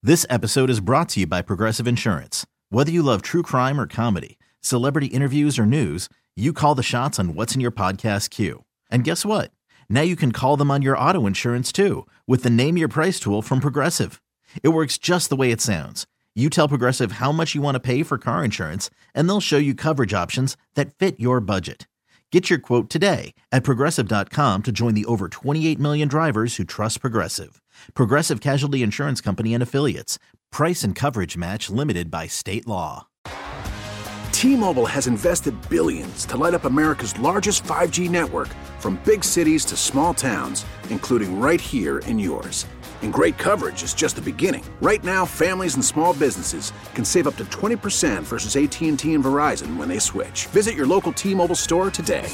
This episode is brought to you by Progressive Insurance. Whether you love true crime or comedy, celebrity interviews or news, you call the shots on what's in your podcast queue. And guess what? Now you can call them on your auto insurance too with the Name Your Price tool from Progressive. It works just the way it sounds. You tell Progressive how much you want to pay for car insurance, and they'll show you coverage options that fit your budget. Get your quote today at Progressive.com to join the over 28 million drivers who trust Progressive. Progressive Casualty Insurance Company and Affiliates. Price and coverage match limited by state law. T-Mobile has invested billions to light up America's largest 5G network, from big cities to small towns, including right here in yours. And great coverage is just the beginning. Right now, families and small businesses can save up to 20% versus AT&T and Verizon when they switch. Visit your local T-Mobile store today.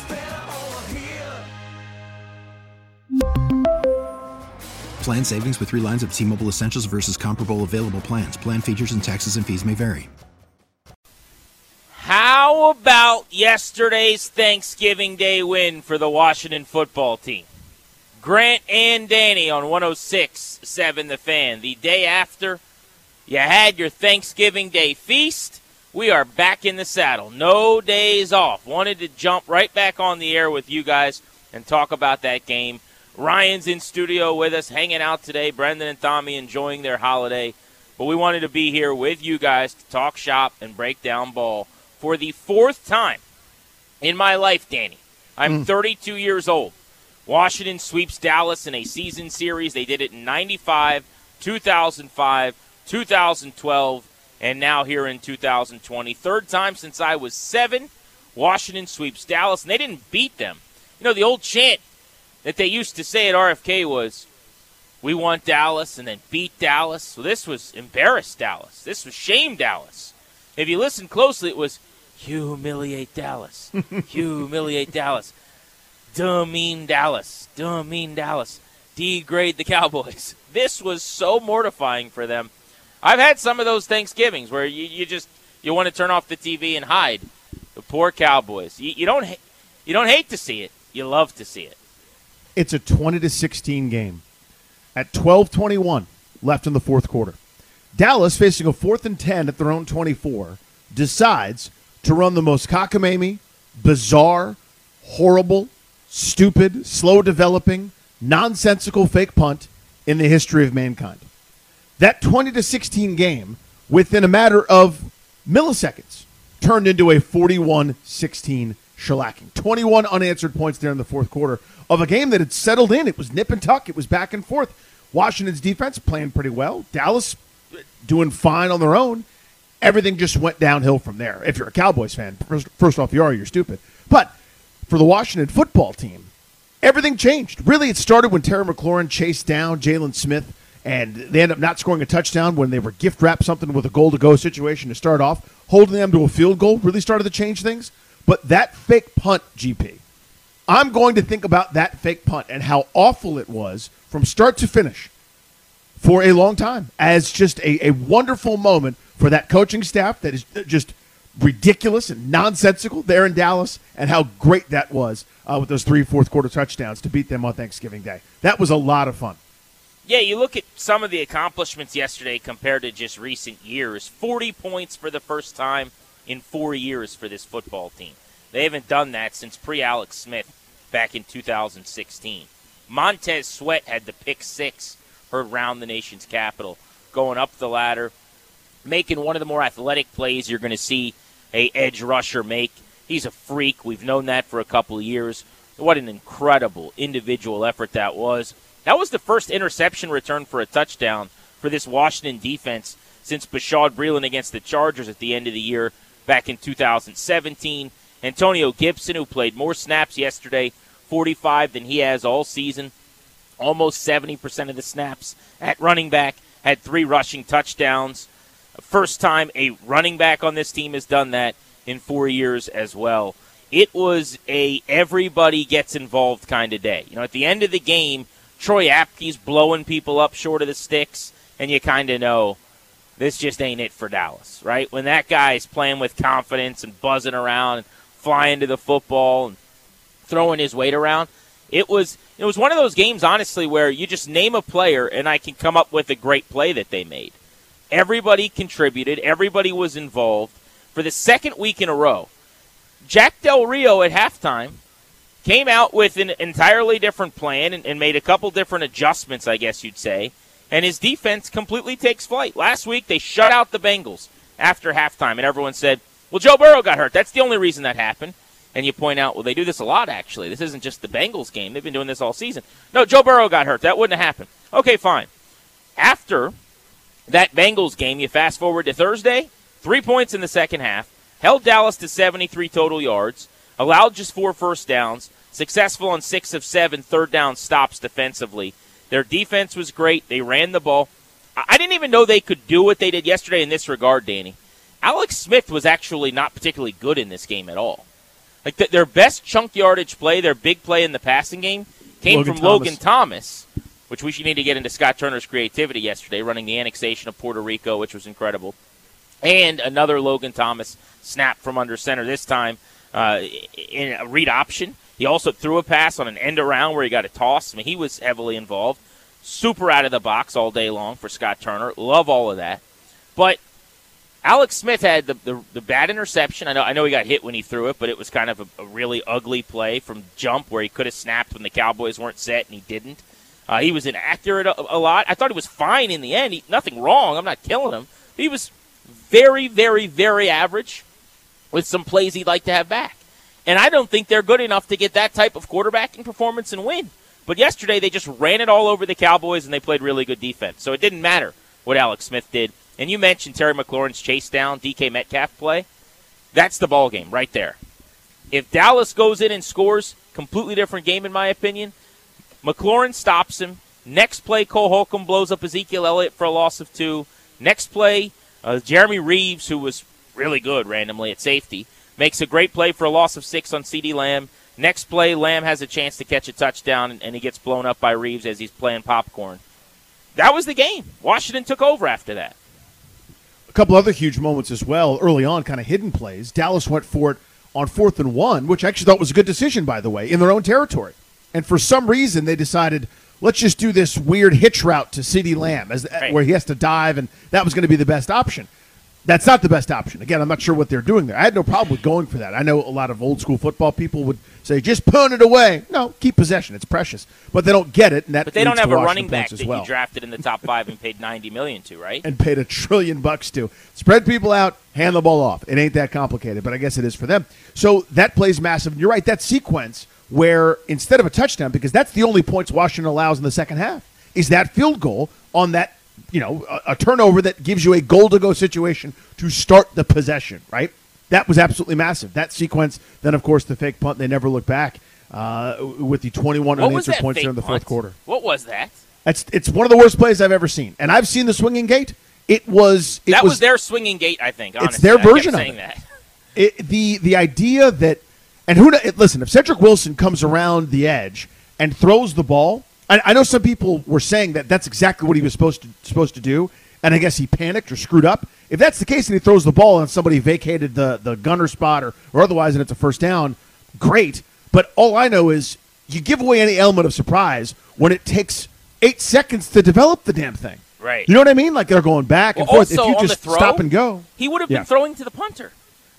Plan savings with 3 lines of T-Mobile Essentials versus comparable available plans. Plan features and taxes and fees may vary. How about yesterday's Thanksgiving Day win for the Washington football team? Grant and Danny on 106.7 The Fan. The day after you had your Thanksgiving Day feast, we are back in the saddle. No days off. Wanted to jump right back on the air with you guys and talk about that game. Ryan's in studio with us, hanging out today. Brendan and Tommy enjoying their holiday. But we wanted to be here with you guys to talk shop and break down ball for the 4th time in my life, Danny. I'm 32 years old. Washington sweeps Dallas in a season series. They did it in 95, 2005, 2012, and now here in 2020. 3rd time since I was 7, Washington sweeps Dallas, and they didn't beat them. You know, the old chant that they used to say at RFK was, we want Dallas and then beat Dallas. So this was embarrass Dallas. This was shame Dallas. If you listen closely, it was humiliate Dallas, humiliate Dallas. Demean Dallas. Demean Dallas. Degrade the Cowboys. This was so mortifying for them. I've had some of those Thanksgivings where you want to turn off the TV and hide. The poor Cowboys. You don't hate to see it. You love to see it. It's a 20-16 game. At 12:21 left in the 4th quarter, Dallas, facing a 4th and 10 at their own 24, decides to run the most cockamamie, bizarre, horrible, stupid, slow-developing, nonsensical fake punt in the history of mankind. That 20-16 game, within a matter of milliseconds, turned into a 41-16 shellacking. 21 unanswered points there in the 4th quarter of a game that had settled in. It was nip and tuck. It was back and forth. Washington's defense playing pretty well. Dallas doing fine on their own. Everything just went downhill from there. If you're a Cowboys fan, first off, you're stupid. But for the Washington football team, everything changed. Really, it started when Terry McLaurin chased down Jalen Smith, and they ended up not scoring a touchdown when they were gift-wrapped something with a goal-to-go situation to start off. Holding them to a field goal really started to change things. But that fake punt, GP, I'm going to think about that fake punt and how awful it was from start to finish for a long time as just a wonderful moment for that coaching staff that is just ridiculous and nonsensical there in Dallas, and how great that was with those 3 fourth-quarter touchdowns to beat them on Thanksgiving Day. That was a lot of fun. Yeah, you look at some of the accomplishments yesterday compared to just recent years. 40 points for the first time in 4 years for this football team. They haven't done that since pre-Alex Smith back in 2016. Montez Sweat had the pick 6 heard round the nation's capital, going up the ladder, making one of the more athletic plays you're going to see a edge rusher make. He's a freak. We've known that for a couple of years. What an incredible individual effort that was. That was the first interception return for a touchdown for this Washington defense since Bashaud Breeland against the Chargers at the end of the year back in 2017. Antonio Gibson, who played more snaps yesterday, 45 than he has all season, almost 70% of the snaps at running back, had 3 rushing touchdowns. First time a running back on this team has done that in 4 years as well. It was a everybody gets involved kind of day. You know, at the end of the game, Troy Apke's blowing people up short of the sticks, and you kind of know this just ain't it for Dallas, right? When that guy's playing with confidence and buzzing around and flying to the football and throwing his weight around, it was one of those games, honestly, where you just name a player and I can come up with a great play that they made. Everybody contributed. Everybody was involved. For the second week in a row, Jack Del Rio at halftime came out with an entirely different plan and made a couple different adjustments, I guess you'd say, and his defense completely takes flight. Last week, they shut out the Bengals after halftime, and everyone said, well, Joe Burrow got hurt. That's the only reason that happened. And you point out, well, they do this a lot, actually. This isn't just the Bengals game. They've been doing this all season. No, Joe Burrow got hurt. That wouldn't have happened. Okay, fine. After that Bengals game, you fast forward to Thursday, 3 points in the second half, held Dallas to 73 total yards, allowed just 4 first downs, successful on 6 of 7 third down stops defensively. Their defense was great. They ran the ball. I didn't even know they could do what they did yesterday in this regard, Danny. Alex Smith was actually not particularly good in this game at all. Like their best chunk yardage play, their big play in the passing game, came from Logan Thomas, which we should need to get into Scott Turner's creativity yesterday, running the annexation of Puerto Rico, which was incredible. And another Logan Thomas snap from under center, this time in a read option. He also threw a pass on an end around where he got a toss. I mean, he was heavily involved. Super out of the box all day long for Scott Turner. Love all of that. But Alex Smith had the bad interception. I know he got hit when he threw it, but it was kind of a really ugly play from jump where he could have snapped when the Cowboys weren't set, and he didn't. He was inaccurate a lot. I thought he was fine in the end. Nothing wrong. I'm not killing him. He was very, very, very average with some plays he'd like to have back. And I don't think they're good enough to get that type of quarterbacking performance and win. But yesterday they just ran it all over the Cowboys, and they played really good defense. So it didn't matter what Alex Smith did. And you mentioned Terry McLaurin's chase down, DK Metcalf play. That's the ball game right there. If Dallas goes in and scores, completely different game in my opinion. McLaurin stops him. Next play, Cole Holcomb blows up Ezekiel Elliott for a loss of 2. Next play, Jeremy Reeves, who was really good randomly at safety, makes a great play for a loss of 6 on CeeDee Lamb. Next play, Lamb has a chance to catch a touchdown, and he gets blown up by Reeves as he's playing popcorn. That was the game. Washington took over after that. A couple other huge moments as well early on, kind of hidden plays. Dallas went for it on 4th and 1, which I actually thought was a good decision, by the way, in their own territory. And for some reason, they decided, let's just do this weird hitch route to CeeDee Lamb where he has to dive, and that was going to be the best option. That's not the best option. Again, I'm not sure what they're doing there. I had no problem with going for that. I know a lot of old-school football people would say, just punt it away. No, keep possession. It's precious. But they don't get it, and that But they don't have a running back that you drafted in the top 5 and paid $90 million to, right? And paid $1 trillion to. Spread people out, hand the ball off. It ain't that complicated, but I guess it is for them. So that plays massive. And you're right, that sequence where instead of a touchdown, because that's the only points Washington allows in the second half, is that field goal on that, a turnover that gives you a goal-to-go situation to start the possession, right? That was absolutely massive. That sequence, then, of course, the fake punt, they never look back with the 21 unanswered points there in the fourth quarter. What was that? It's one of the worst plays I've ever seen. And I've seen the swinging gate. That was their swinging gate, I think, honestly. It's their version of it. The idea that – and listen, if Cedric Wilson comes around the edge and throws the ball – I know some people were saying that that's exactly what he was supposed to do, and I guess he panicked or screwed up. If that's the case and he throws the ball and somebody vacated the gunner spot or otherwise and it's a first down, great. But all I know is you give away any element of surprise when it takes 8 seconds to develop the damn thing. Right. You know what I mean? Like they're going back and forth. Also, if you just stop and go. He would have been throwing to the punter.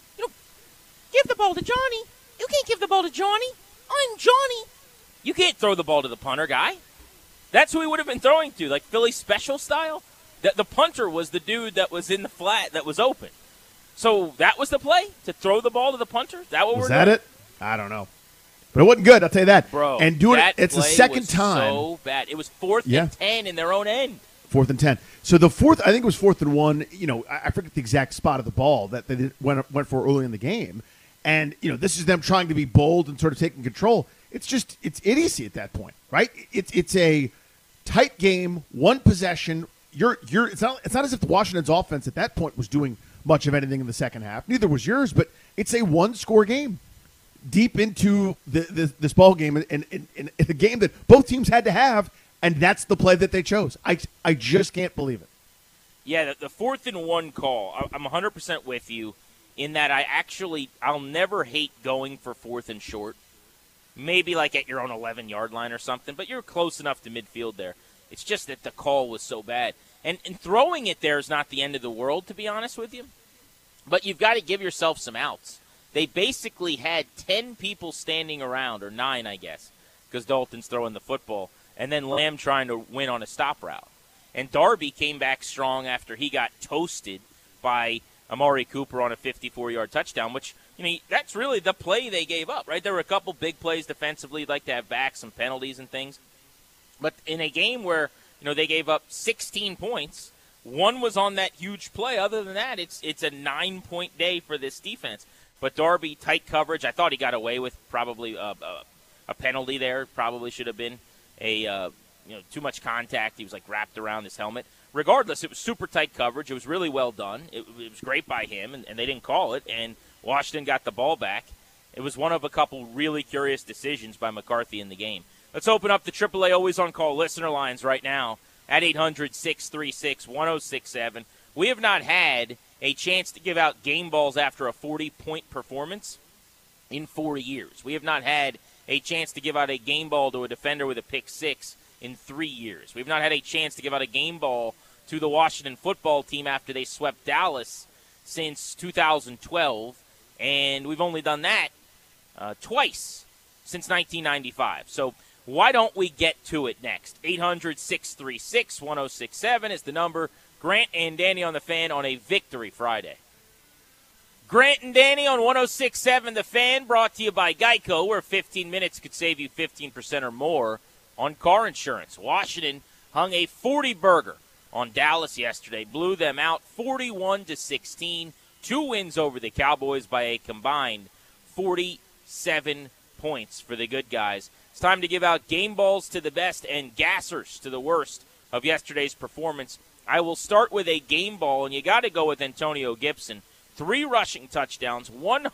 Give the ball to Johnny. You can't give the ball to Johnny. I'm Johnny. You can't throw the ball to the punter guy. That's who he would have been throwing to, like Philly special style. The punter was the dude that was in the flat that was open. So that was the play, to throw the ball to the punter? Is that what we're doing? Was that it? I don't know. But it wasn't good, I'll tell you that. Bro, and doing it's the second time. So bad. It was 4th and 10 in their own end. 4th and 10. So the fourth, I think it was 4th and 1. I forget the exact spot of the ball that they went for early in the game. And, this is them trying to be bold and sort of taking control. It's idiocy at that point, right? It's a tight game, one possession. It's not as if the Washington's offense at that point was doing much of anything in the second half. Neither was yours, but it's a one-score game deep into this ball game and a game that both teams had to have, and that's the play that they chose. I just can't believe it. Yeah, the 4th and 1 call, I'm 100% with you in that I'll never hate going for 4th and short. Maybe like at your own 11-yard line or something, but you're close enough to midfield there. It's just that the call was so bad. And throwing it there is not the end of the world, to be honest with you. But you've got to give yourself some outs. They basically had 10 people standing around, or 9, I guess, because Dalton's throwing the football, and then Lamb trying to win on a stop route. And Darby came back strong after he got toasted by Amari Cooper on a 54-yard touchdown, which, that's really the play they gave up, right? There were a couple big plays defensively. You'd like to have back some penalties and things. But in a game where, they gave up 16 points, one was on that huge play. Other than that, it's a 9-point day for this defense. But Darby, tight coverage. I thought he got away with probably a penalty there. Probably should have been too much contact. He was wrapped around his helmet. Regardless, it was super tight coverage. It was really well done. It was great by him, and they didn't call it. And Washington got the ball back. It was one of a couple really curious decisions by McCarthy in the game. Let's open up the AAA Always On Call listener lines right now at 800-636-1067. We have not had a chance to give out game balls after a 40-point performance in 4 years. We have not had a chance to give out a game ball to a defender with a pick six in 3 years. We've not had a chance to give out a game ball to the Washington football team after they swept Dallas since 2012, and we've only done that twice since 1995. So why don't we get to it next? 800-636-1067 is the number. Grant and Danny on the Fan on a Victory Friday. Grant and Danny on 106.7 The Fan, brought to you by Geico, where 15 minutes could save you 15% or more on car insurance. Washington hung a 40-burger on Dallas yesterday, blew them out 41-16. 2 wins over the Cowboys by a combined 47 points for the good guys. It's time to give out game balls to the best and gassers to the worst of yesterday's performance. I will start with a game ball, and you got to go with Antonio Gibson. 3 rushing touchdowns,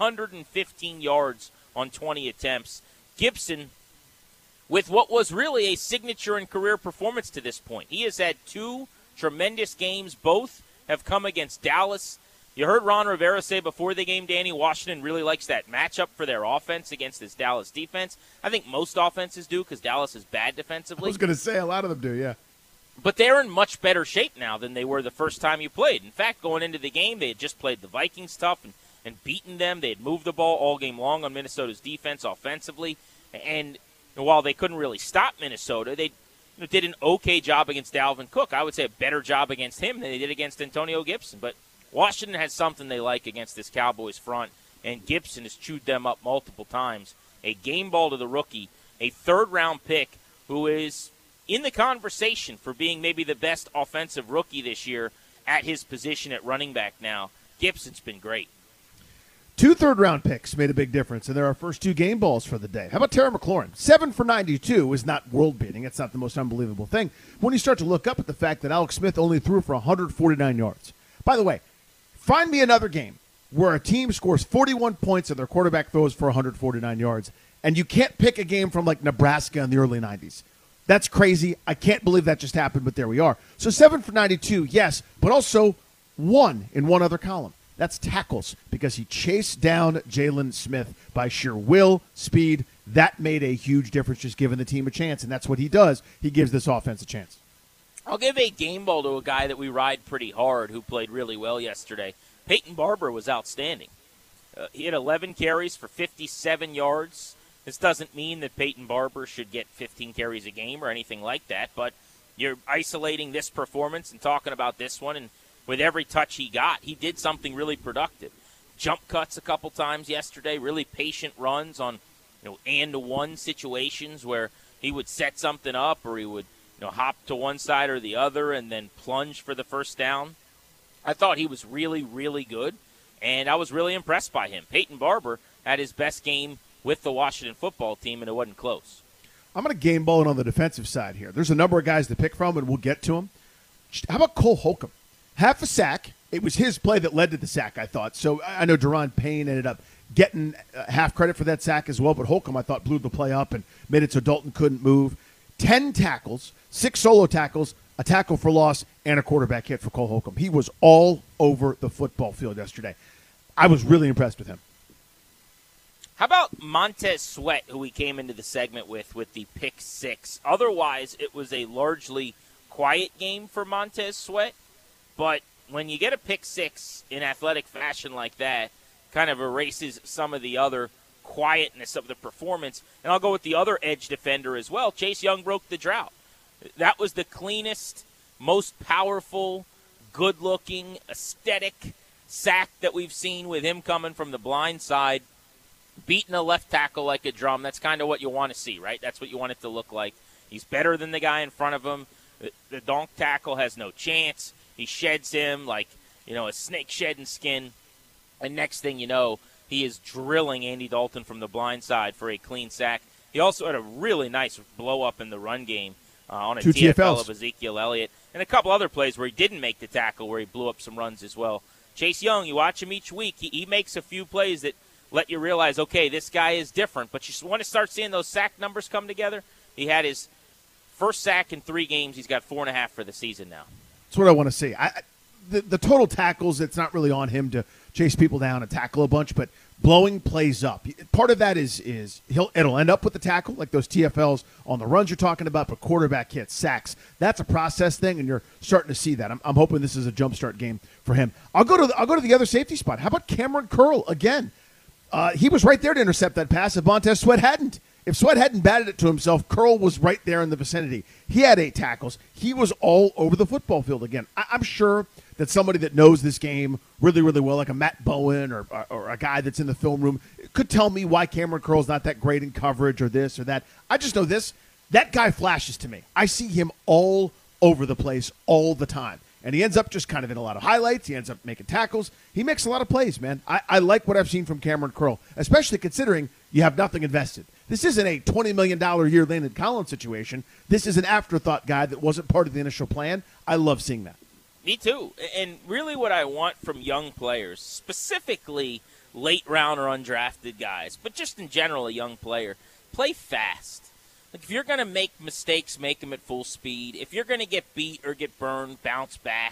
115 yards on 20 attempts. Gibson, with what was really a signature and career performance to this point. He has had 2 tremendous games. Both have come against Dallas. You heard Ron Rivera say before the game, Danny, Washington really likes that matchup for their offense against this Dallas defense. I think most offenses do because Dallas is bad defensively. I was going to say a lot of them do, yeah. But they're in much better shape now than they were the first time you played. In fact, going into the game, they had just played the Vikings tough and beaten them. They had moved the ball all game long on Minnesota's defense offensively. And while they couldn't really stop Minnesota, they did an okay job against Dalvin Cook. I would say a better job against him than they did against Antonio Gibson. But Washington has something they like against this Cowboys front, and Gibson has chewed them up multiple times. A game ball to the rookie, a third-round pick who is in the conversation for being maybe the best offensive rookie this year at his position at running back now. Gibson's been great. 2 third-round picks made a big difference, and they're our first 2 game balls for the day. How about Terry McLaurin? 7 for 92 is not world-beating. It's not the most unbelievable thing. When you start to look up at the fact that Alex Smith only threw for 149 yards. By the way, find me another game where a team scores 41 points and their quarterback throws for 149 yards, and you can't pick a game from like Nebraska in the early 90s. That's crazy. I can't believe that just happened, but there we are. So 7 for 92, yes, but also 1 in one other column. That's tackles, because he chased down Jalen Smith by sheer will, speed. That made a huge difference, just giving the team a chance, and that's what he does. He gives this offense a chance. I'll give a game ball to a guy that we ride pretty hard who played really well yesterday. Peyton Barber was outstanding. He had 11 carries for 57 yards. This doesn't mean that Peyton Barber should get 15 carries a game or anything like that, but you're isolating this performance and talking about this one, and with every touch he got, he did something really productive. Jump cuts a couple times yesterday, really patient runs on and-to-one situations where he would set something up or he would hop to one side or the other and then plunge for the first down. I thought he was really, really good, and I was really impressed by him. Peyton Barber had his best game with the Washington football team, and it wasn't close. I'm going to game ball it on the defensive side here. There's a number of guys to pick from, and we'll get to them. How about Cole Holcomb? Half a sack. It was his play that led to the sack, I thought. So I know Daron Payne ended up getting half credit for that sack as well, but Holcomb, I thought, blew the play up and made it so Dalton couldn't move. 10 tackles, 6 solo tackles, a tackle for loss, and a quarterback hit for Cole Holcomb. He was all over the football field yesterday. I was really impressed with him. How about Montez Sweat, who we came into the segment with the pick 6? Otherwise, it was a largely quiet game for Montez Sweat, but when you get a pick six in athletic fashion like that, kind of erases some of the other quietness of the performance. And I'll go with the other edge defender as well. Chase Young broke the drought. That was the cleanest, most powerful, good-looking, aesthetic sack that we've seen with him coming from the blind side, beating a left tackle like a drum. That's kind of what you want to see, right? That's what you want it to look like. He's better than the guy in front of him. The donk tackle has no chance. He sheds him like, a snake shedding skin. And next thing you know, he is drilling Andy Dalton from the blind side for a clean sack. He also had a really nice blow-up in the run game on a Two TFL TFLs. of Ezekiel Elliott. And a couple other plays where he didn't make the tackle, where he blew up some runs as well. Chase Young, you watch him each week, he makes a few plays that let you realize, okay, this guy is different. But you want to start seeing those sack numbers come together. He had his first sack in 3 games. He's got 4.5 for the season now. That's what I want to see. The total tackles, it's not really on him to chase people down and tackle a bunch, but blowing plays up. Part of that is it'll end up with the tackle, like those TFLs on the runs you're talking about, but quarterback hits, sacks. That's a process thing, and you're starting to see that. I'm hoping this is a jumpstart game for him. I'll go to the other safety spot. How about Cameron Curl again? He was right there to intercept that pass if Montez Sweat hadn't. If Sweat hadn't batted it to himself, Curl was right there in the vicinity. He had 8 tackles. He was all over the football field again. I'm sure that somebody that knows this game really, really well, like a Matt Bowen or a guy that's in the film room, could tell me why Cameron Curl's not that great in coverage or this or that. I just know this. That guy flashes to me. I see him all over the place all the time. And he ends up just kind of in a lot of highlights. He ends up making tackles. He makes a lot of plays, man. I like what I've seen from Cameron Curl, especially considering you have nothing invested. This isn't a $20 million a year Landon Collins situation. This is an afterthought guy that wasn't part of the initial plan. I love seeing that. Me too. And really what I want from young players, specifically late round or undrafted guys, but just in general a young player, play fast. Like if you're going to make mistakes, make them at full speed. If you're going to get beat or get burned, bounce back.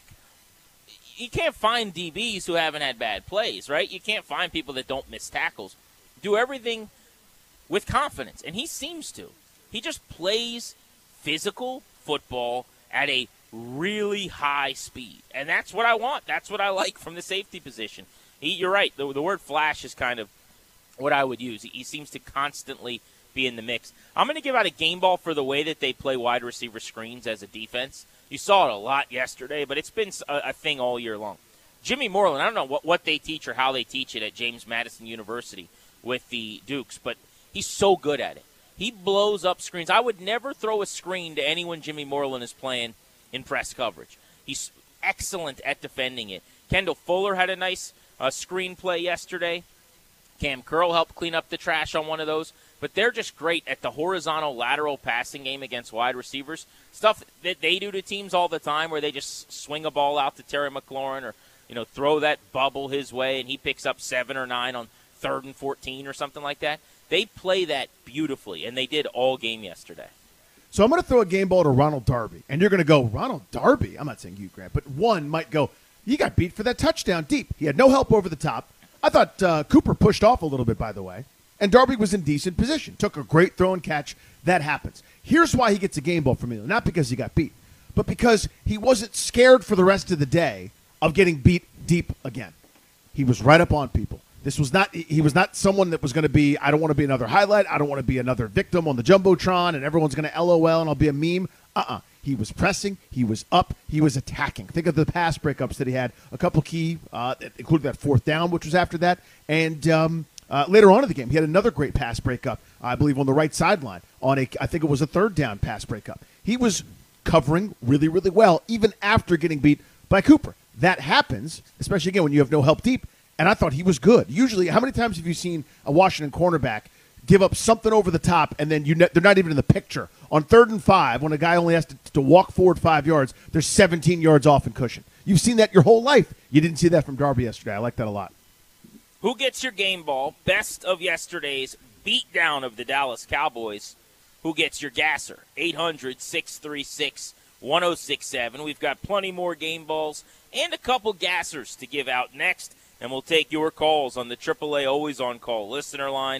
You can't find DBs who haven't had bad plays, right? You can't find people that don't miss tackles. Do everything with confidence, and he seems to. He just plays physical football at a really high speed, and that's what I want. That's what I like from the safety position. You're right. The word flash is kind of what I would use. He seems to constantly be in the mix. I'm going to give out a game ball for the way that they play wide receiver screens as a defense. You saw it a lot yesterday, but it's been a thing all year long. Jimmy Moreland, I don't know what they teach or how they teach it at James Madison University with the Dukes, but he's so good at it. He blows up screens. I would never throw a screen to anyone Jimmy Moreland is playing in press coverage. He's excellent at defending it. Kendall Fuller had a nice screen play yesterday. Cam Curl helped clean up the trash on one of those. But they're just great at the horizontal lateral passing game against wide receivers. Stuff that they do to teams all the time where they just swing a ball out to Terry McLaurin or, throw that bubble his way and he picks up 7 or 9 on 3rd and 14 or something like that. They play that beautifully, and they did all game yesterday. So I'm going to throw a game ball to Ronald Darby. And you're going to go, Ronald Darby? I'm not saying you, Grant, but one might go, he got beat for that touchdown deep. He had no help over the top. I thought Cooper pushed off a little bit, by the way. And Darby was in decent position. Took a great throw and catch. That happens. Here's why he gets a game ball from me. Not because he got beat, but because he wasn't scared for the rest of the day of getting beat deep again. He was right up on people. He was not someone that was going to be, I don't want to be another highlight. I don't want to be another victim on the Jumbotron and everyone's going to LOL and I'll be a meme. He was pressing. He was up. He was attacking. Think of the pass breakups that he had. A couple key, including that 4th down, which was after that. And later on in the game, he had another great pass breakup, I believe, on the right sideline on I think it was a 3rd down pass breakup. He was covering really, really well, even after getting beat by Cooper. That happens, especially, again, when you have no help deep. And I thought he was good. Usually, how many times have you seen a Washington cornerback give up something over the top, and then they're not even in the picture? On 3rd and 5, when a guy only has to walk forward 5 yards, they're 17 yards off in cushion. You've seen that your whole life. You didn't see that from Darby yesterday. I like that a lot. Who gets your game ball? Best of yesterday's beatdown of the Dallas Cowboys. Who gets your gasser? 800-636-1067. We've got plenty more game balls and a couple gassers to give out next. And we'll take your calls on the AAA Always On Call listener line.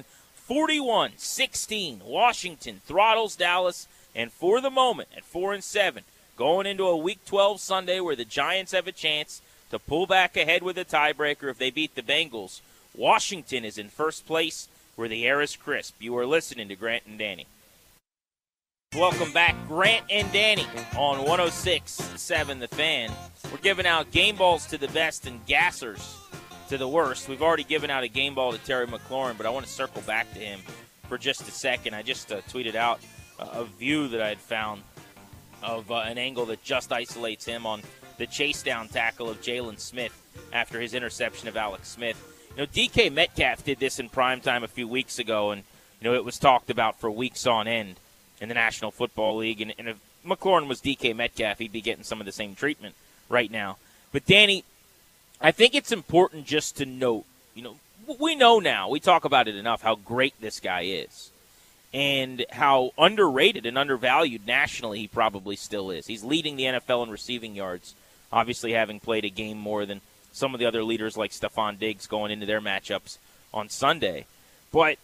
41-16, Washington throttles Dallas. And for the moment, at 4-7, going into a Week 12 Sunday where the Giants have a chance to pull back ahead with a tiebreaker if they beat the Bengals. Washington is in first place where the air is crisp. You are listening to Grant and Danny. Welcome back, Grant and Danny on 106.7 The Fan. We're giving out game balls to the best and gassers to the worst. We've already given out a game ball to Terry McLaurin, but I want to circle back to him for just a second. I just tweeted out a view that I had found of an angle that just isolates him on the chase down tackle of Jalen Smith after his interception of Alex Smith. You know, DK Metcalf did this in primetime a few weeks ago, and it was talked about for weeks on end in the National Football League. And if McLaurin was DK Metcalf, he'd be getting some of the same treatment right now. But, Danny, I think it's important just to note, we know now, we talk about it enough, how great this guy is and how underrated and undervalued nationally he probably still is. He's leading the NFL in receiving yards, obviously having played a game more than some of the other leaders like Stephon Diggs going into their matchups on Sunday. But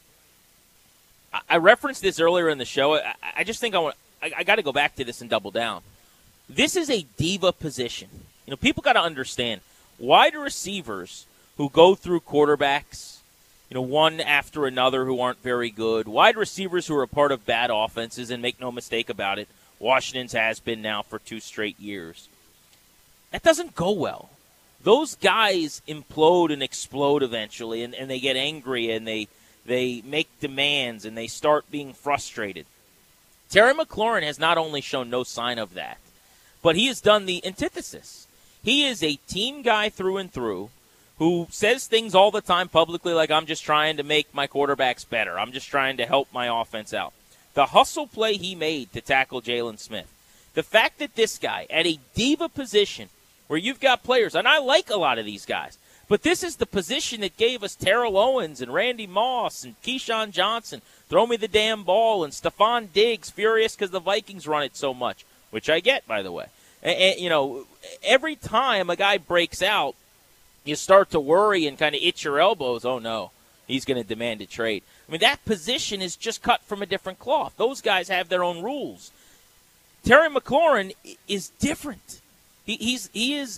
I referenced this earlier in the show. I just think I got to go back to this and double down. This is a diva position. People got to understand wide receivers who go through quarterbacks, one after another who aren't very good, wide receivers who are a part of bad offenses, and make no mistake about it, Washington's has been now for 2 straight years. That doesn't go well. Those guys implode and explode eventually, and they get angry, and they make demands, and they start being frustrated. Terry McLaurin has not only shown no sign of that, but he has done the antithesis. He is a team guy through and through who says things all the time publicly like, I'm just trying to make my quarterbacks better. I'm just trying to help my offense out. The hustle play he made to tackle Jalen Smith, the fact that this guy at a diva position where you've got players, and I like a lot of these guys, but this is the position that gave us Terrell Owens and Randy Moss and Keyshawn Johnson, throw me the damn ball, and Stephon Diggs, furious because the Vikings run it so much, which I get, by the way. And, every time a guy breaks out, you start to worry and kind of itch your elbows. Oh, no, he's going to demand a trade. I mean, that position is just cut from a different cloth. Those guys have their own rules. Terry McLaurin is different. He is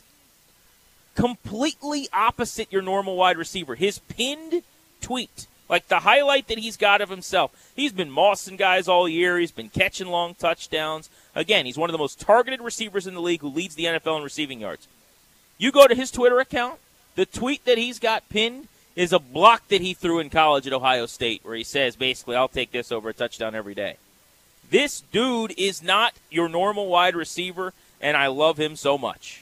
completely opposite your normal wide receiver. His pinned tweet, like the highlight that he's got of himself, he's been mossing guys all year. He's been catching long touchdowns. Again, he's one of the most targeted receivers in the league who leads the NFL in receiving yards. You go to his Twitter account, the tweet that he's got pinned is a block that he threw in college at Ohio State where he says, basically, I'll take this over a touchdown every day. This dude is not your normal wide receiver, and I love him so much.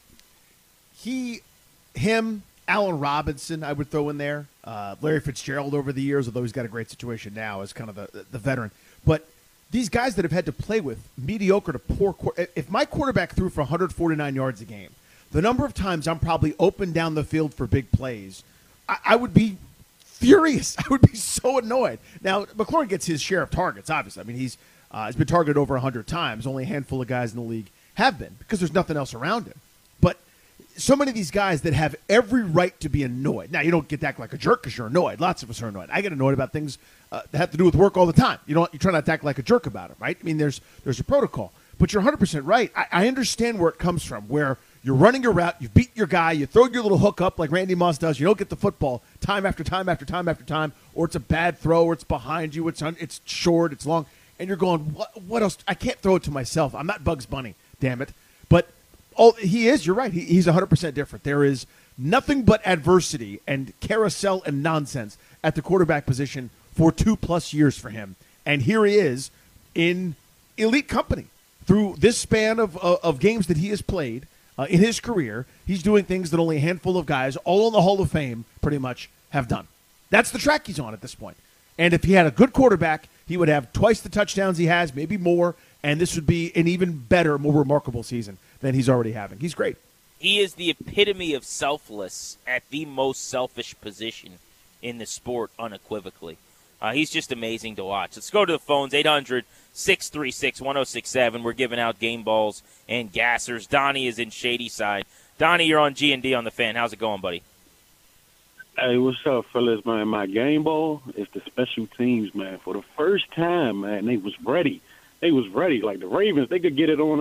Him, Allen Robinson, I would throw in there. Larry Fitzgerald over the years, although he's got a great situation now as kind of the veteran. But these guys that have had to play with mediocre to poor – if my quarterback threw for 149 yards a game, the number of times I'm probably open down the field for big plays, I would be furious. I would be so annoyed. Now, McLaurin gets his share of targets, obviously. I mean, he's been targeted over 100 times. Only a handful of guys in the league have been because there's nothing else around him. But so many of these guys that have every right to be annoyed. Now, you don't get to act like a jerk because you're annoyed. Lots of us are annoyed. I get annoyed about things that have to do with work all the time. You try not to act like a jerk about it, right? I mean, there's a protocol. But you're 100% right. I understand where it comes from, where you're running your route, you beat your guy, you throw your little hook up like Randy Moss does, you don't get the football time after time after time after time, or it's a bad throw, or it's behind you, it's short, it's long, and you're going, what else? I can't throw it to myself. I'm not Bugs Bunny, damn it. But you're right. He's 100% different. There is nothing but adversity and carousel and nonsense at the quarterback position for 2+ years for him. And here he is in elite company. Through this span of games that he has played in his career, he's doing things that only a handful of guys, all in the Hall of Fame, pretty much have done. That's the track he's on at this point. And if he had a good quarterback, he would have twice the touchdowns he has, maybe more, and this would be an even better, more remarkable season than he's already having. He's great. He is the epitome of selfless at the most selfish position in the sport, unequivocally. He's just amazing to watch. Let's go to the phones, 800-636-1067. We're giving out game balls and gassers. Donnie is in Shadyside. Donnie, you're on G&D on the Fan. How's it going, buddy? Hey, what's up, fellas, man? My game ball is the special teams, man. For the first time, man, they was ready. They was ready. Like the Ravens, they could get it on us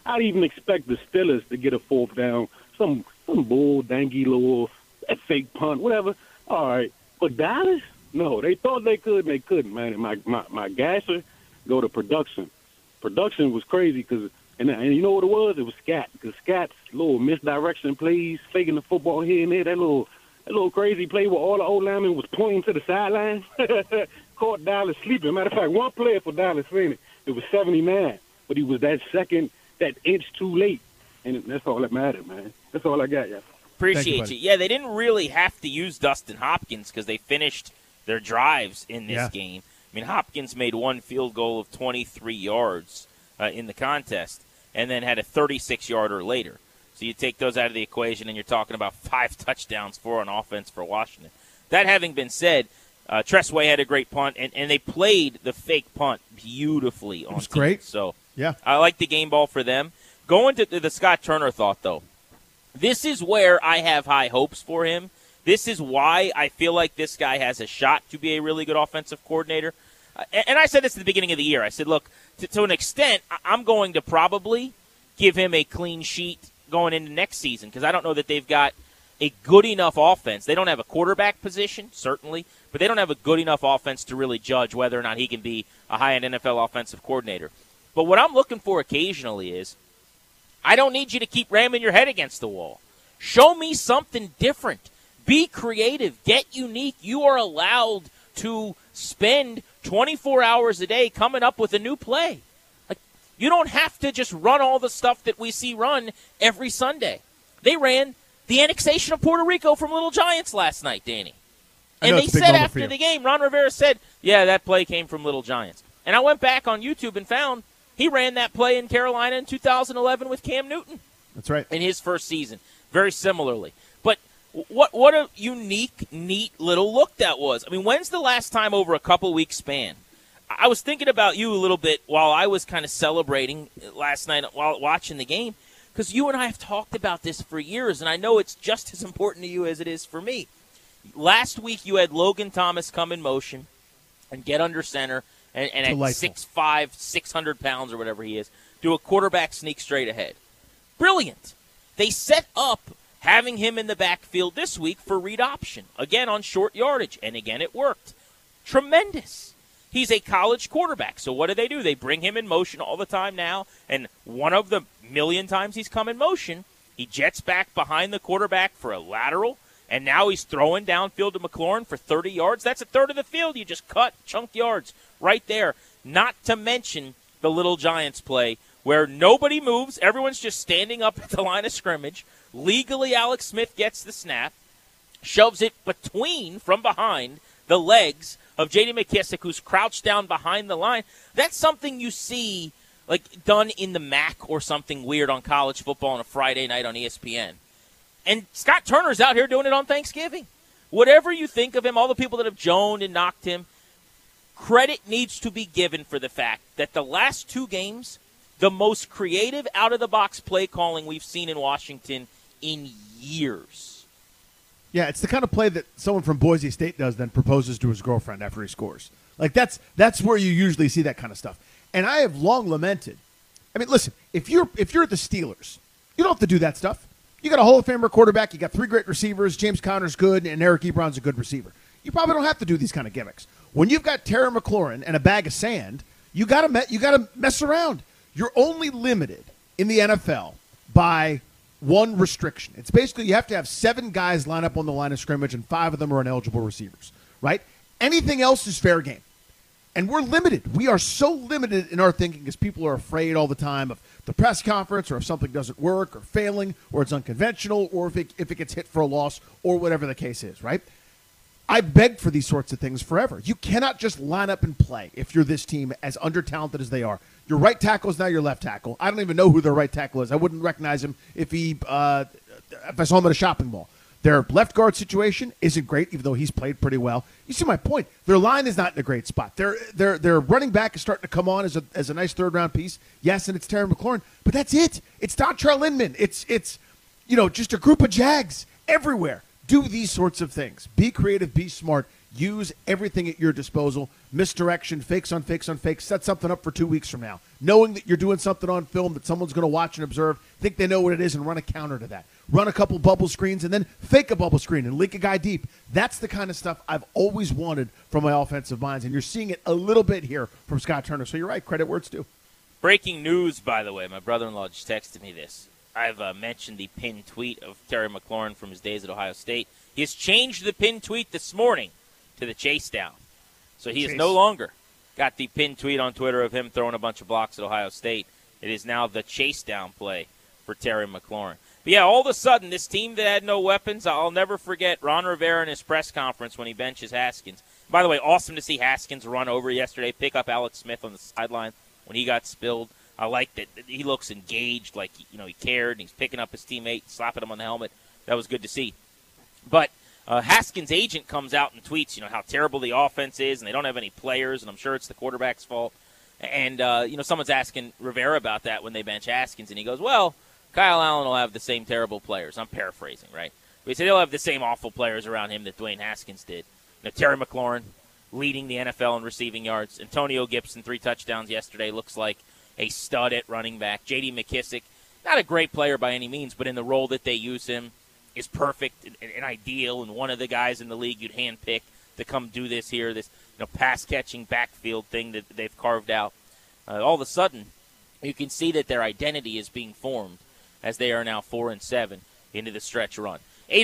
I'd even expect the Steelers to get a fourth down, some bull dangy little fake punt, whatever. All right, but Dallas, no, they thought they could, and they couldn't, man. And my gasser go to production. Production was crazy because, and you know what it was? It was Scat, because Scat's little misdirection plays, faking the football here and there, that little crazy play where all the old linemen was pointing to the sideline, caught Dallas sleeping. Matter of fact, one player for Dallas fainted. It was 79, but he was that inch too late, and that's all that mattered, man. That's all I got, yeah. Appreciate you. Yeah, they didn't really have to use Dustin Hopkins because they finished their drives in this game. I mean, Hopkins made one field goal of 23 yards in the contest and then had a 36-yarder later. So you take those out of the equation, and you're talking about 5 touchdowns on offense for Washington. That having been said, Tressway had a great punt, and they played the fake punt beautifully on It was great. So yeah, I like the game ball for them. Going to the Scott Turner thought, though, this is where I have high hopes for him. This is why I feel like this guy has a shot to be a really good offensive coordinator. And I said this at the beginning of the year. I said, look, to an extent, I'm going to probably give him a clean sheet going into next season because I don't know that they've got a good enough offense. They don't have a quarterback position, certainly, but they don't have a good enough offense to really judge whether or not he can be a high-end NFL offensive coordinator. But what I'm looking for occasionally is I don't need you to keep ramming your head against the wall. Show me something different. Be creative. Get unique. You are allowed to spend 24 hours a day coming up with a new play. Like, you don't have to just run all the stuff that we see run every Sunday. They ran the annexation of Puerto Rico from Little Giants last night, Danny. And they said after the game, Ron Rivera said, yeah, that play came from Little Giants. And I went back on YouTube and found he ran that play in Carolina in 2011 with Cam Newton. That's right. In his first season, very similarly. But what a unique, neat little look that was. I mean, when's the last time over a couple-week span? I was thinking about you a little bit while I was kind of celebrating last night while watching the game, because you and I have talked about this for years, and I know it's just as important to you as it is for me. Last week you had Logan Thomas come in motion and get under center and at 6'5", 600 pounds or whatever he is, do a quarterback sneak straight ahead. Brilliant. They set up having him in the backfield this week for read option, again on short yardage, and again it worked. Tremendous. He's a college quarterback, so what do? They bring him in motion all the time now, and one of the million times he's come in motion, he jets back behind the quarterback for a lateral, and now he's throwing downfield to McLaurin for 30 yards. That's a third of the field. You just cut chunk yards right there, not to mention the Little Giants play where nobody moves, everyone's just standing up at the line of scrimmage. Legally, Alex Smith gets the snap, shoves it from behind the legs of J.D. McKissick, who's crouched down behind the line. That's something you see like done in the MAC or something weird on college football on a Friday night on ESPN. And Scott Turner's out here doing it on Thanksgiving. Whatever you think of him, all the people that have joned and knocked him, credit needs to be given for the fact that the last 2 games, the most creative out-of-the-box play calling we've seen in Washington in years. Yeah, it's the kind of play that someone from Boise State does, then proposes to his girlfriend after he scores. Like, that's where you usually see that kind of stuff. And I have long lamented. I mean, listen, if you're the Steelers, you don't have to do that stuff. You got a Hall of Famer quarterback. You got 3 great receivers. James Conner's good, and Eric Ebron's a good receiver. You probably don't have to do these kind of gimmicks. When you've got Terry McLaurin and a bag of sand, you got to mess around. You're only limited in the NFL by one restriction. It's basically you have to have 7 guys line up on the line of scrimmage, and 5 of them are ineligible receivers, right? Anything else is fair game. And we're limited. We are so limited in our thinking because people are afraid all the time of the press conference or if something doesn't work or failing or it's unconventional or if it gets hit for a loss or whatever the case is, right? I begged for these sorts of things forever. You cannot just line up and play if you're this team as under-talented as they are. Your right tackle is now your left tackle. I don't even know who their right tackle is. I wouldn't recognize him if I saw him at a shopping mall. Their left guard situation isn't great, even though he's played pretty well. You see my point. Their line is not in a great spot. Their running back is starting to come on as a nice third-round piece. Yes, and it's Terry McLaurin, but that's it. It's Dontrell Inman. It's just a group of Jags everywhere. Do these sorts of things. Be creative. Be smart. Use everything at your disposal. Misdirection, fakes on fakes on fakes. Set something up for 2 weeks from now. Knowing that you're doing something on film that someone's going to watch and observe, think they know what it is, and run a counter to that. Run a couple bubble screens and then fake a bubble screen and link a guy deep. That's the kind of stuff I've always wanted from my offensive minds, and you're seeing it a little bit here from Scott Turner. So you're right, credit where it's due. Breaking news, by the way. My brother-in-law just texted me this. I've mentioned the pinned tweet of Terry McLaurin from his days at Ohio State. He has changed the pinned tweet this morning to the chase down. So he is no longer got the pinned tweet on Twitter of him throwing a bunch of blocks at Ohio State. It is now the chase down play for Terry McLaurin. But yeah, all of a sudden, this team that had no weapons, I'll never forget Ron Rivera in his press conference when he benches Haskins. By the way, awesome to see Haskins run over yesterday, pick up Alex Smith on the sideline when he got spilled. I like that he looks engaged, like he cared, and he's picking up his teammate, slapping him on the helmet. That was good to see. But Haskins' agent comes out and tweets, how terrible the offense is, and they don't have any players, and I'm sure it's the quarterback's fault. And, someone's asking Rivera about that when they bench Haskins, and he goes, well, Kyle Allen will have the same terrible players. I'm paraphrasing, right? But he said he'll have the same awful players around him that Dwayne Haskins did. Terry McLaurin leading the NFL in receiving yards. Antonio Gibson, 3 touchdowns yesterday, looks like a stud at running back. J.D. McKissick, not a great player by any means, but in the role that they use him, is perfect and ideal, and one of the guys in the league you'd handpick to come do this here, this pass-catching backfield thing that they've carved out. All of a sudden, you can see that their identity is being formed as they are now 4-7 into the stretch run.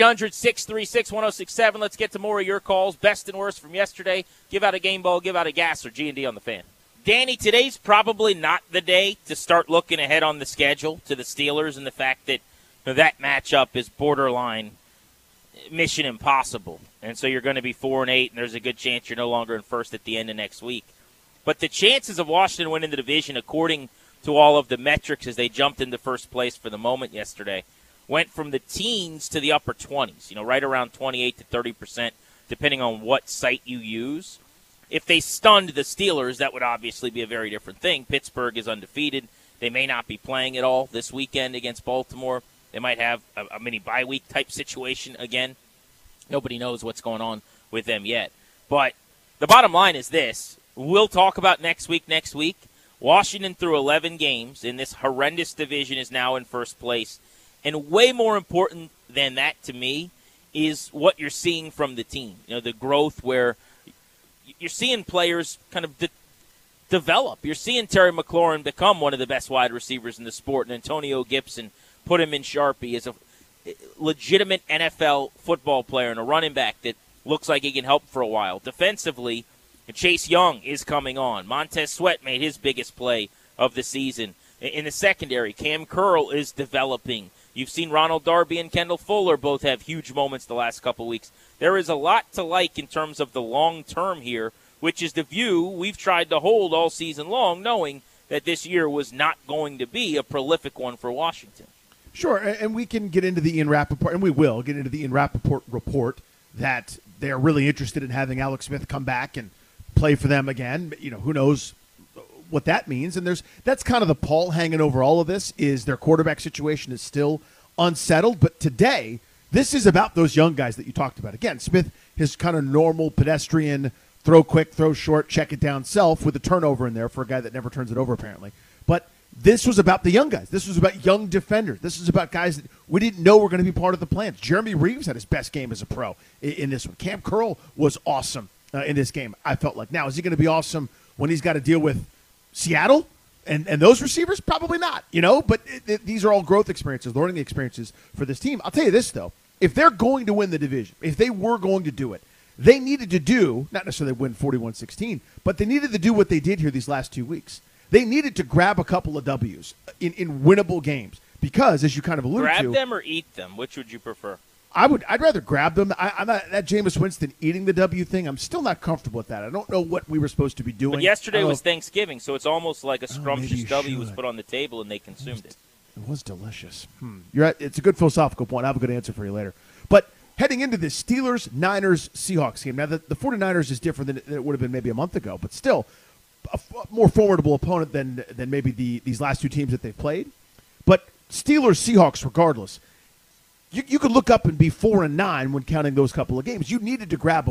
800-636-1067. Let's get to more of your calls. Best and worst from yesterday. Give out a game ball, give out a gas, or G&D on the Fan. Danny, today's probably not the day to start looking ahead on the schedule to the Steelers and the fact that that matchup is borderline mission impossible. And so you're going to be 4-8, and there's a good chance you're no longer in first at the end of next week. But the chances of Washington winning the division, according to all of the metrics as they jumped into first place for the moment yesterday, went from the teens to the upper 20s, right around 28 to 30%, depending on what site you use. If they stunned the Steelers, that would obviously be a very different thing. Pittsburgh is undefeated. They may not be playing at all this weekend against Baltimore. They might have a mini bye week type situation again. Nobody knows what's going on with them yet. But the bottom line is this. We'll talk about next week. Washington, through 11 games in this horrendous division, is now in first place. And way more important than that to me is what you're seeing from the team. The growth where you're seeing players kind of develop. You're seeing Terry McLaurin become one of the best wide receivers in the sport, and Antonio Gibson put him in Sharpie as a legitimate NFL football player and a running back that looks like he can help for a while. Defensively, Chase Young is coming on. Montez Sweat made his biggest play of the season. In the secondary, Cam Curl is developing. You've seen Ronald Darby and Kendall Fuller both have huge moments the last couple weeks. There is a lot to like in terms of the long term here, which is the view we've tried to hold all season long, knowing that this year was not going to be a prolific one for Washington. Sure, and we can get into the Ian Rappaport, and we will get into the Ian Rappaport report that they're really interested in having Alex Smith come back and play for them again. Who knows what that means. And that's kind of the pall hanging over all of this, is their quarterback situation is still unsettled. But today, this is about those young guys that you talked about. Again, Smith, his kind of normal pedestrian, throw quick, throw short, check it down self with a turnover in there for a guy that never turns it over apparently. But this was about the young guys. This was about young defenders. This was about guys that we didn't know were going to be part of the plans. Jeremy Reeves had his best game as a pro in this one. Cam Curl was awesome in this game, I felt like. Now, is he going to be awesome when he's got to deal with Seattle and those receivers? Probably not, but these are all growth experiences, learning experiences for this team. I'll tell you this, though. If they're going to win the division, if they were going to do it, they needed to do, not necessarily win 41-16, but they needed to do what they did here these last 2 weeks. They needed to grab a couple of W's in winnable games because, as you kind of alluded to. Grab them or eat them? Which would you prefer? I'd rather grab them. I'm not, that Jameis Winston eating the W thing, I'm still not comfortable with that. I don't know what we were supposed to be doing. But yesterday was Thanksgiving, so it's almost like a scrumptious W was put on the table and they consumed it. It was delicious. You're right. It's a good philosophical point. I have a good answer for you later. But heading into this Steelers, Niners, Seahawks game, now the 49ers is different than it would have been maybe a month ago, but still a more formidable opponent than maybe these last two teams that they've played. But Steelers, Seahawks, regardless, you could look up and be 4-9 when counting those couple of games. You needed to grab a win.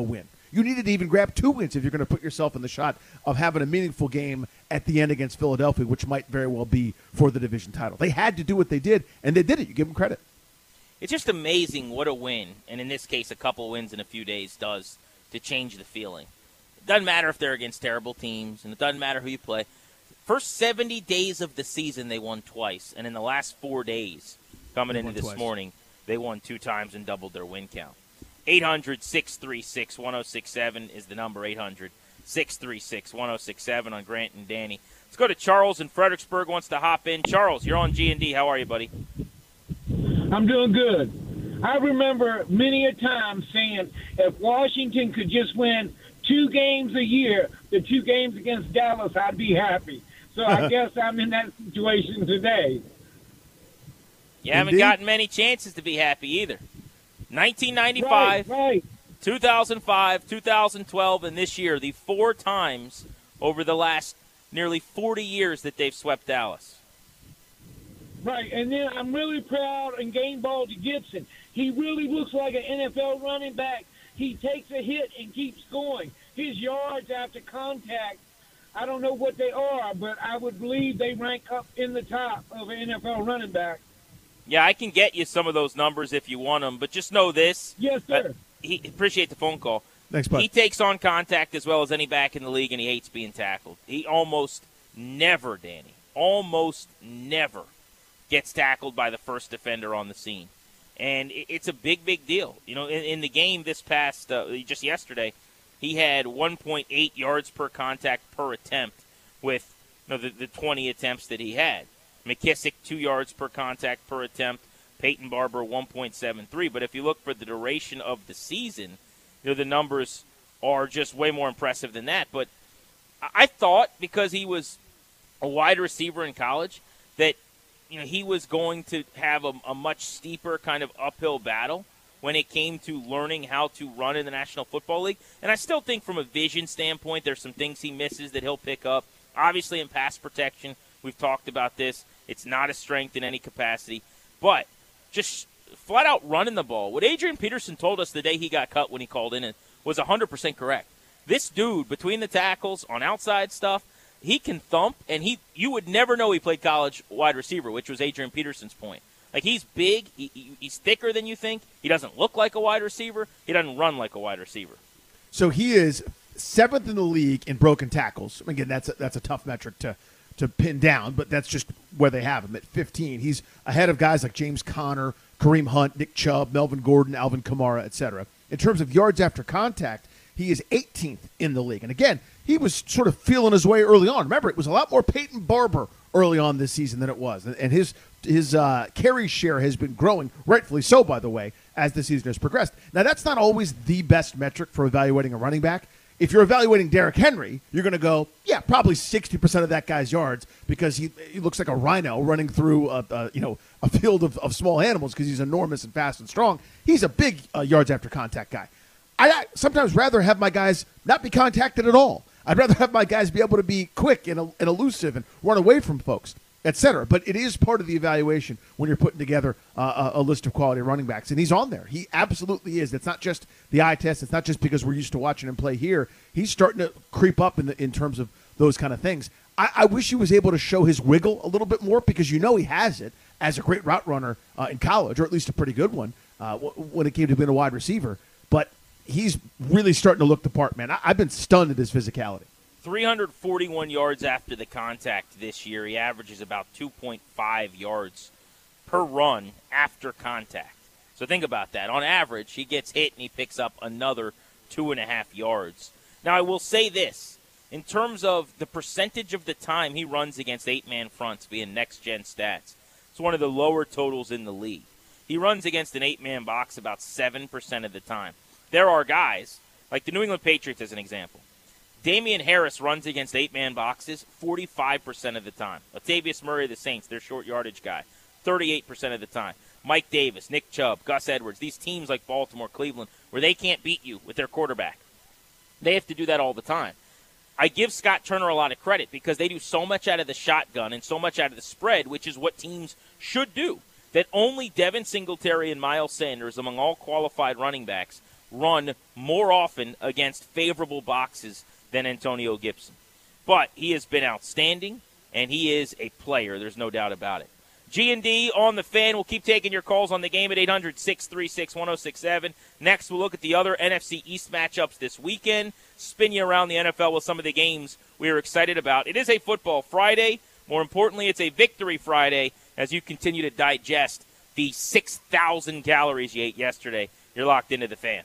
You needed to even grab 2 wins if you're going to put yourself in the shot of having a meaningful game at the end against Philadelphia, which might very well be for the division title. They had to do what they did, and they did it. You give them credit. It's just amazing what a win, and in this case a couple wins in a few days, does to change the feeling. It doesn't matter if they're against terrible teams, and it doesn't matter who you play. First 70 days of the season, they won twice, and in the last 4 days, coming into this morning, they won 2 times and doubled their win count. 800-636-1067 is the number, 800-636-1067 on Grant and Danny. Let's go to Charles in Fredericksburg, wants to hop in. Charles, you're on G&D. How are you, buddy? I'm doing good. I remember many a time saying if Washington could just win 2 games a year, the 2 games against Dallas, I'd be happy. So I guess I'm in that situation today. You haven't gotten many chances to be happy either. 1995, right. 2005, 2012, and this year, the 4 times over the last nearly 40 years that they've swept Dallas. Right, and then I'm really proud and game ball to Gibson. He really looks like an NFL running back. He takes a hit and keeps going. His yards after contact, I don't know what they are, but I would believe they rank up in the top of an NFL running back. Yeah, I can get you some of those numbers if you want them, but just know this. Yes, sir. Appreciate the phone call. Thanks, bud. He takes on contact as well as any back in the league, and he hates being tackled. He almost never, Danny, gets tackled by the first defender on the scene. And it's a big, big deal. You know, in the game this past, just yesterday, he had 1.8 yards per contact per attempt with the 20 attempts that he had. McKissick, 2 yards per contact per attempt. Peyton Barber, 1.73. But if you look for the duration of the season, the numbers are just way more impressive than that. But I thought because he was a wide receiver in college that he was going to have a much steeper kind of uphill battle when it came to learning how to run in the National Football League. And I still think from a vision standpoint, there's some things he misses that he'll pick up. Obviously in pass protection, we've talked about this. It's not a strength in any capacity. But just flat out running the ball. What Adrian Peterson told us the day he got cut when he called in was 100% correct. This dude, between the tackles, on outside stuff, he can thump, and you would never know he played college wide receiver, which was Adrian Peterson's point. Like, he's big, he's thicker than you think, he doesn't look like a wide receiver, he doesn't run like a wide receiver. So he is 7th in the league in broken tackles. Again, that's a tough metric to pin down, but that's just where they have him at 15. He's ahead of guys like James Conner, Kareem Hunt, Nick Chubb, Melvin Gordon, Alvin Kamara, etc. In terms of yards after contact, he is 18th in the league. And again, he was sort of feeling his way early on. Remember, it was a lot more Peyton Barber early on this season than it was. And his carry share has been growing, rightfully so, by the way, as the season has progressed. Now, that's not always the best metric for evaluating a running back. If you're evaluating Derrick Henry, you're going to go, yeah, probably 60% of that guy's yards because he looks like a rhino running through a field of small animals because he's enormous and fast and strong. He's a big yards after contact guy. I sometimes rather have my guys not be contacted at all. I'd rather have my guys be able to be quick and elusive and run away from folks, etc. But it is part of the evaluation when you're putting together a list of quality running backs. And he's on there. He absolutely is. It's not just the eye test. It's not just because we're used to watching him play here. He's starting to creep up in terms of those kind of things. I wish he was able to show his wiggle a little bit more because he has it as a great route runner in college, or at least a pretty good one when it came to being a wide receiver. But he's really starting to look the part, man. I've been stunned at his physicality. 341 yards after the contact this year. He averages about 2.5 yards per run after contact. So think about that. On average, he gets hit and he picks up another 2.5 yards. Now, I will say this. In terms of the percentage of the time he runs against 8-man fronts via next-gen stats, it's one of the lower totals in the league. He runs against an 8-man box about 7% of the time. There are guys, like the New England Patriots as an example. Damian Harris runs against 8-man boxes 45% of the time. Latavius Murray of the Saints, their short yardage guy, 38% of the time. Mike Davis, Nick Chubb, Gus Edwards, these teams like Baltimore, Cleveland, where they can't beat you with their quarterback. They have to do that all the time. I give Scott Turner a lot of credit because they do so much out of the shotgun and so much out of the spread, which is what teams should do, that only Devin Singletary and Miles Sanders, among all qualified running backs, run more often against favorable boxes than Antonio Gibson. But he has been outstanding, and he is a player. There's no doubt about it. G&D on the Fan. We'll keep taking your calls on the game at 800-636-1067. Next, we'll look at the other NFC East matchups this weekend, spin you around the NFL with some of the games we are excited about. It is a football Friday. More importantly, it's a victory Friday as you continue to digest the 6,000 calories you ate yesterday. You're locked into the Fan.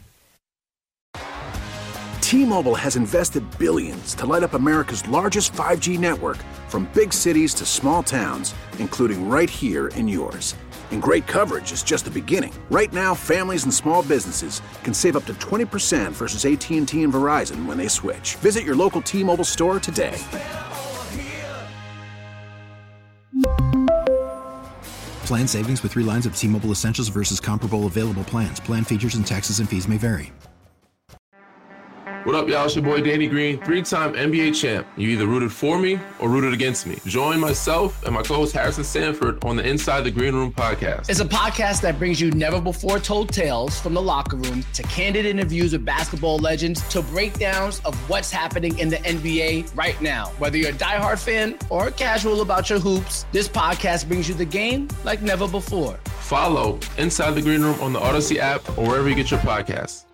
T-Mobile has invested billions to light up America's largest 5G network, from big cities to small towns, including right here in yours. And great coverage is just the beginning. Right now, families and small businesses can save up to 20% versus AT&T and Verizon when they switch. Visit your local T-Mobile store today. Plan savings with 3 lines of T-Mobile Essentials versus comparable available plans. Plan features and taxes and fees may vary. What up, y'all? It's your boy Danny Green, 3-time NBA champ. You either rooted for me or rooted against me. Join myself and my co-host Harrison Sanford on the Inside the Green Room podcast. It's a podcast that brings you never-before-told tales from the locker room to candid interviews with basketball legends to breakdowns of what's happening in the NBA right now. Whether you're a diehard fan or casual about your hoops, this podcast brings you the game like never before. Follow Inside the Green Room on the Odyssey app or wherever you get your podcasts.